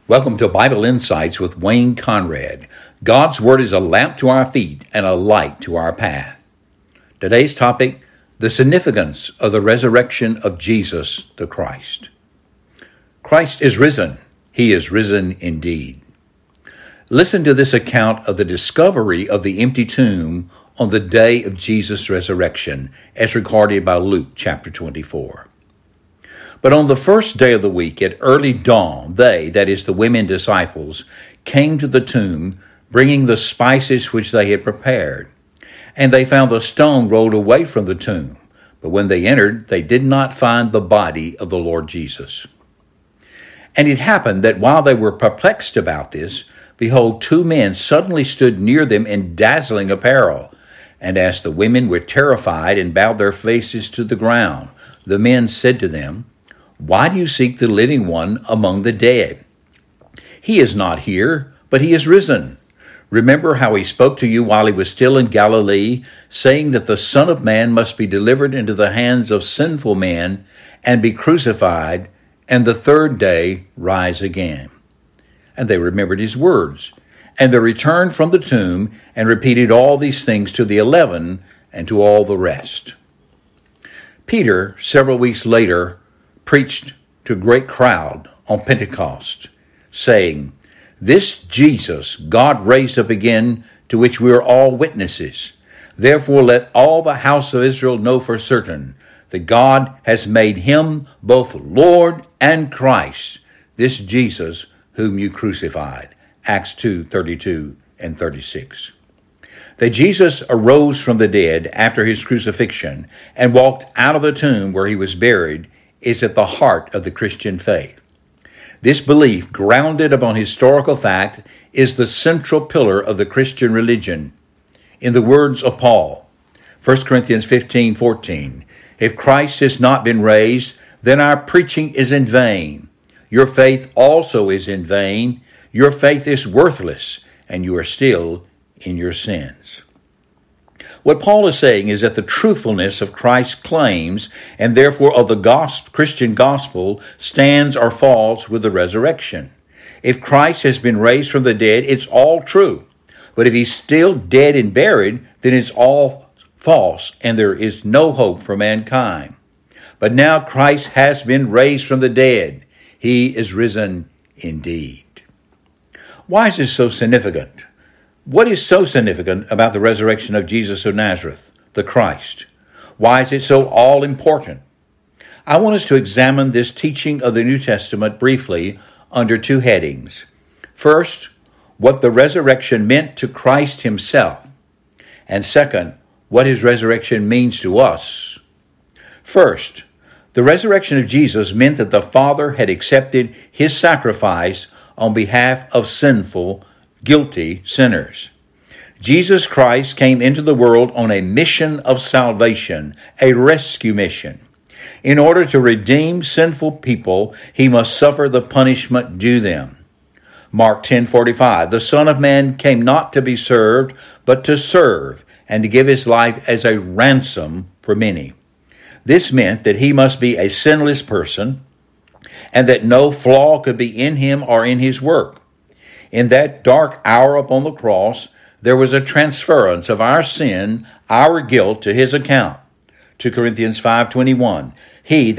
Welcome to Bible Insights with Wayne Conrad. God's Word is a lamp to our feet and a light to our path. Today's topic, the significance of the resurrection of Jesus the Christ. Christ is risen. He is risen indeed. Listen to this account of the discovery of the empty tomb on the day of Jesus' resurrection, as recorded by Luke chapter 24. But on the first day of the week, at early dawn, they, that is the women disciples, came to the tomb, bringing the spices which they had prepared. And they found the stone rolled away from the tomb. But when they entered, they did not find the body of the Lord Jesus. And it happened that while they were perplexed about this, behold, two men suddenly stood near them in dazzling apparel. And as the women were terrified and bowed their faces to the ground, the men said to them, "Why do you seek the living one among the dead? He is not here, but he is risen. Remember how he spoke to you while he was still in Galilee, saying that the Son of Man must be delivered into the hands of sinful men and be crucified, and the third day rise again." And they remembered his words. And they returned from the tomb and repeated all these things to the 11 and to all the rest. Peter, several weeks later, preached to a great crowd on Pentecost, saying, "This Jesus God raised up again, to which we are all witnesses. Therefore let all the house of Israel know for certain that God has made him both Lord and Christ, this Jesus whom you crucified." Acts 2:32 and 36. That Jesus arose from the dead after his crucifixion and walked out of the tomb where he was buried is at the heart of the Christian faith. This belief, grounded upon historical fact, is the central pillar of the Christian religion. In the words of Paul, 1 Corinthians 15:14, "If Christ has not been raised, then our preaching is in vain. Your faith also is in vain. Your faith is worthless, and you are still in your sins." What Paul is saying is that the truthfulness of Christ's claims, and therefore of the Christian gospel, stands or falls with the resurrection. If Christ has been raised from the dead, it's all true. But if he's still dead and buried, then it's all false, and there is no hope for mankind. But now Christ has been raised from the dead. He is risen indeed. Why is this so significant? What is so significant about the resurrection of Jesus of Nazareth, the Christ? Why is it so all-important? I want us to examine this teaching of the New Testament briefly under two headings. First, what the resurrection meant to Christ himself. And second, what his resurrection means to us. First, the resurrection of Jesus meant that the Father had accepted his sacrifice on behalf of sinful, guilty sinners. Jesus Christ came into the world on a mission of salvation, a rescue mission. In order to redeem sinful people, he must suffer the punishment due them. Mark 10:45, "The Son of Man came not to be served, but to serve, and to give his life as a ransom for many." This meant that he must be a sinless person, and that no flaw could be in him or in his work. In that dark hour upon the cross, there was a transference of our sin, our guilt, to his account. 2 Corinthians 5:21, He,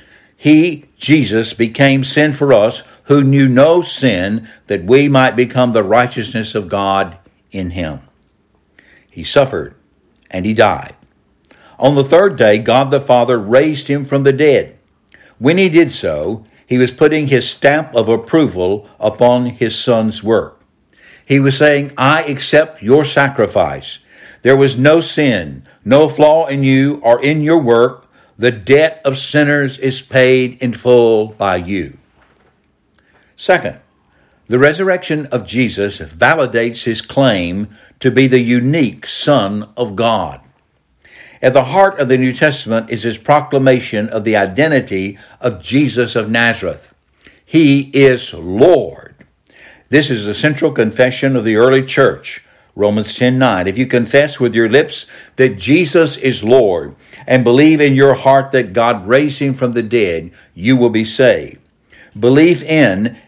Jesus, became sin for us, who knew no sin, that we might become the righteousness of God in him. He suffered, and he died. On the third day, God the Father raised him from the dead. When he did so, he was putting his stamp of approval upon his Son's work. He was saying, "I accept your sacrifice. There was no sin, no flaw in you or in your work. The debt of sinners is paid in full by you." Second, the resurrection of Jesus validates his claim to be the unique Son of God. At the heart of the New Testament is his proclamation of the identity of Jesus of Nazareth. He is Lord. This is the central confession of the early church, Romans 10:9. If you confess with your lips that Jesus is Lord and believe in your heart that God raised him from the dead, you will be saved. Belief in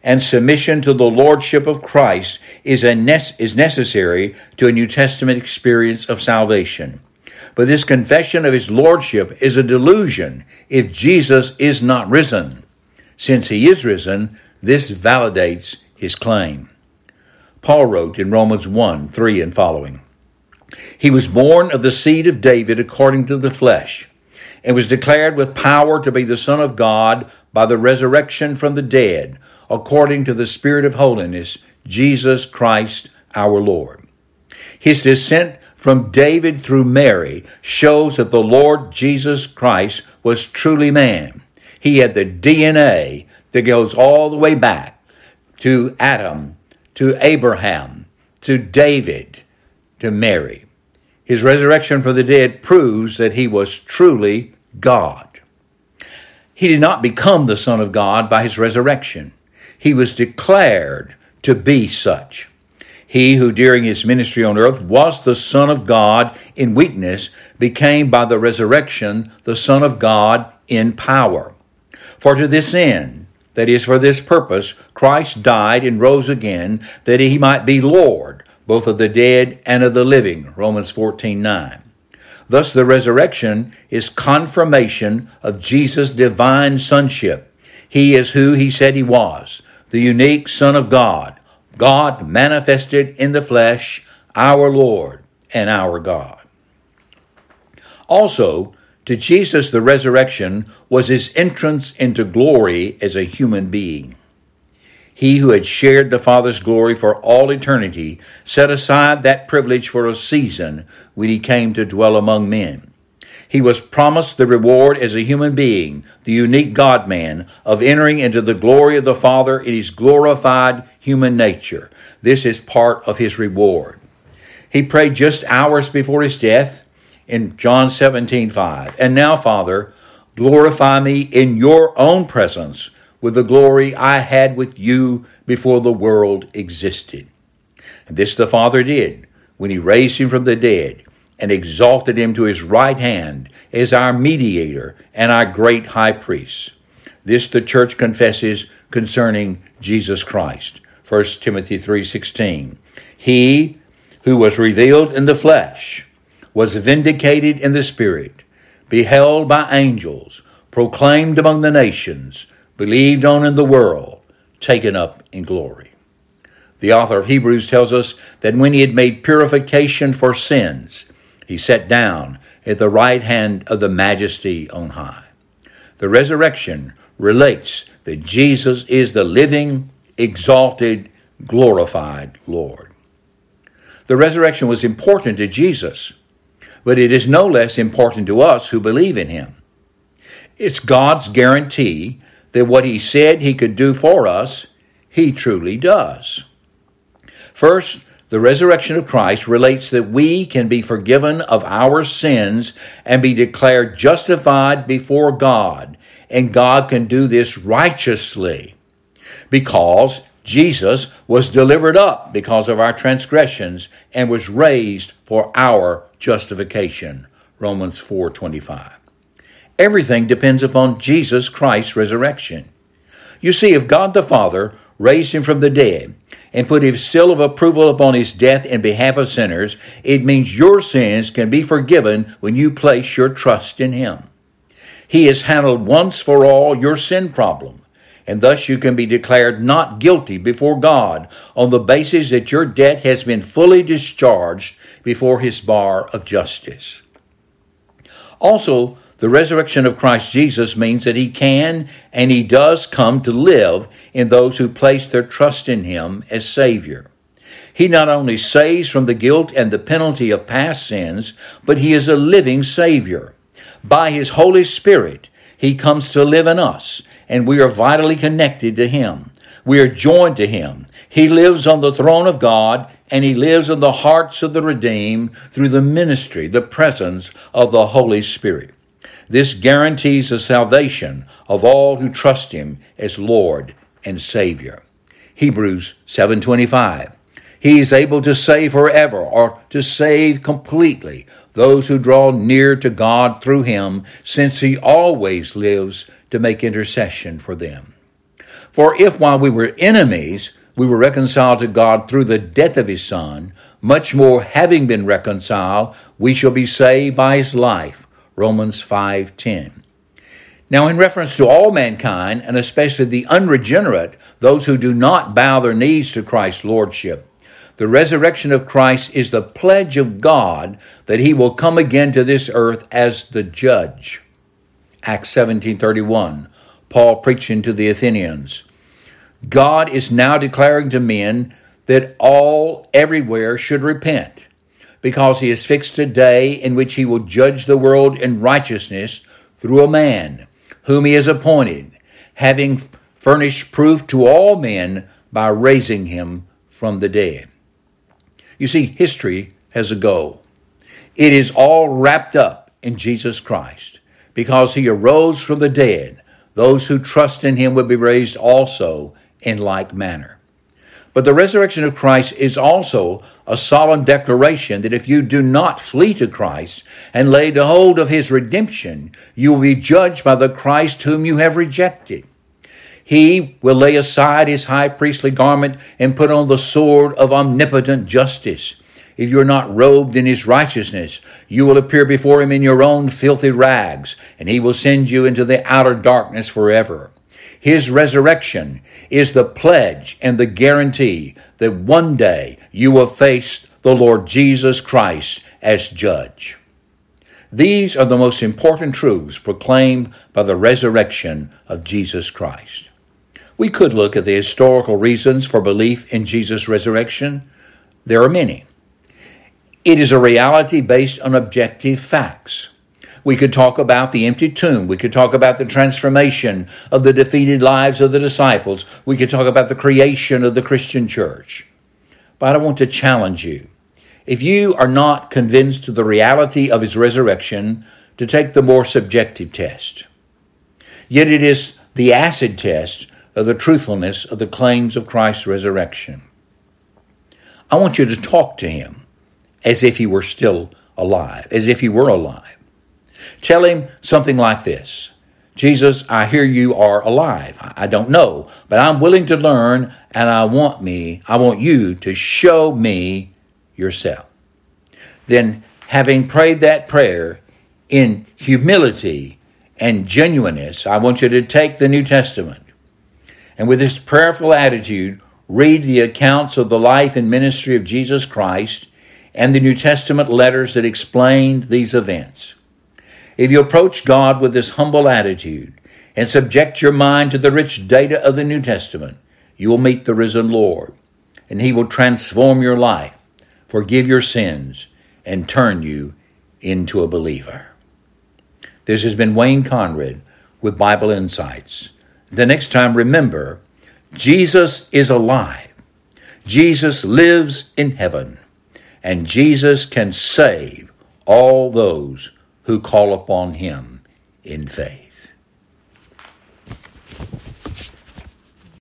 and submission to the lordship of Christ is necessary to a New Testament experience of salvation. But this confession of his lordship is a delusion if Jesus is not risen. Since he is risen, this validates his claim. Paul wrote in Romans 1:3 and following, "He was born of the seed of David according to the flesh, and was declared with power to be the Son of God by the resurrection from the dead, according to the Spirit of holiness, Jesus Christ our Lord." His descent from David through Mary shows that the Lord Jesus Christ was truly man. He had the DNA that goes all the way back to Adam, to Abraham, to David, to Mary. His resurrection from the dead proves that he was truly God. He did not become the Son of God by his resurrection. He was declared to be such. He who during his ministry on earth was the Son of God in weakness became by the resurrection the Son of God in power. For to this end, that is, for this purpose, Christ died and rose again, that he might be Lord, both of the dead and of the living. Romans 14:9. Thus the resurrection is confirmation of Jesus' divine sonship. He is who he said he was, the unique Son of God, God manifested in the flesh, our Lord and our God. Also, to Jesus the resurrection was his entrance into glory as a human being. He who had shared the Father's glory for all eternity set aside that privilege for a season when he came to dwell among men. He was promised the reward as a human being, the unique God-man, of entering into the glory of the Father in his glorified human nature. This is part of his reward. He prayed just hours before his death in John 17:5, "And now, Father, glorify me in your own presence with the glory I had with you before the world existed." And this the Father did when he raised him from the dead and exalted him to his right hand as our mediator and our great high priest. This the church confesses concerning Jesus Christ. 1 Timothy 3:16. He who was revealed in the flesh was vindicated in the Spirit, beheld by angels, proclaimed among the nations, believed on in the world, taken up in glory. The author of Hebrews tells us that when he had made purification for sins, he sat down at the right hand of the Majesty on high. The resurrection relates that Jesus is the living, exalted, glorified Lord. The resurrection was important to Jesus, but it is no less important to us who believe in him. It's God's guarantee that what he said he could do for us, he truly does. First, the resurrection of Christ relates that we can be forgiven of our sins and be declared justified before God, and God can do this righteously because Jesus was delivered up because of our transgressions and was raised for our justification. Romans 4:25. Everything depends upon Jesus Christ's resurrection. You see, if God the Father raised him from the dead and put his seal of approval upon his death in behalf of sinners, it means your sins can be forgiven when you place your trust in him. He has handled once for all your sin problem, and thus you can be declared not guilty before God on the basis that your debt has been fully discharged before his bar of justice. Also, the resurrection of Christ Jesus means that he can and he does come to live in those who place their trust in him as Savior. He not only saves from the guilt and the penalty of past sins, but he is a living Savior. By his Holy Spirit, he comes to live in us, and we are vitally connected to him. We are joined to him. He lives on the throne of God, and he lives in the hearts of the redeemed through the ministry, the presence of the Holy Spirit. This guarantees the salvation of all who trust him as Lord and Savior. Hebrews 7:25. He is able to save forever, or to save completely, those who draw near to God through him, since he always lives to make intercession for them. For if while we were enemies, we were reconciled to God through the death of his Son, much more having been reconciled, we shall be saved by his life. Romans 5:10. Now, in reference to all mankind, and especially the unregenerate, those who do not bow their knees to Christ's lordship, the resurrection of Christ is the pledge of God that he will come again to this earth as the judge. Acts 17:31, Paul preaching to the Athenians. God is now declaring to men that all everywhere should repent, because he has fixed a day in which he will judge the world in righteousness through a man whom he has appointed, having furnished proof to all men by raising him from the dead. You see, history has a goal. It is all wrapped up in Jesus Christ. Because he arose from the dead, those who trust in him will be raised also in like manner. But the resurrection of Christ is also a solemn declaration that if you do not flee to Christ and lay hold of his redemption, you will be judged by the Christ whom you have rejected. He will lay aside his high priestly garment and put on the sword of omnipotent justice. If you are not robed in his righteousness, you will appear before him in your own filthy rags, and he will send you into the outer darkness forever. His resurrection is the pledge and the guarantee that one day you will face the Lord Jesus Christ as judge. These are the most important truths proclaimed by the resurrection of Jesus Christ. We could look at the historical reasons for belief in Jesus' resurrection. There are many. It is a reality based on objective facts. We could talk about the empty tomb. We could talk about the transformation of the defeated lives of the disciples. We could talk about the creation of the Christian church. But I want to challenge you. If you are not convinced of the reality of his resurrection, to take the more subjective test. Yet it is the acid test of the truthfulness of the claims of Christ's resurrection. I want you to talk to him as if he were still alive, as if he were alive. Tell him something like this: Jesus, I hear you are alive. I don't know, but I'm willing to learn, and I want you to show me yourself. Then, having prayed that prayer in humility and genuineness, I want you to take the New Testament, and with this prayerful attitude, read the accounts of the life and ministry of Jesus Christ and the New Testament letters that explained these events. If you approach God with this humble attitude and subject your mind to the rich data of the New Testament, you will meet the risen Lord, and he will transform your life, forgive your sins, and turn you into a believer. This has been Wayne Conrad with Bible Insights. The next time, remember, Jesus is alive. Jesus lives in heaven. And Jesus can save all those who call upon him in faith.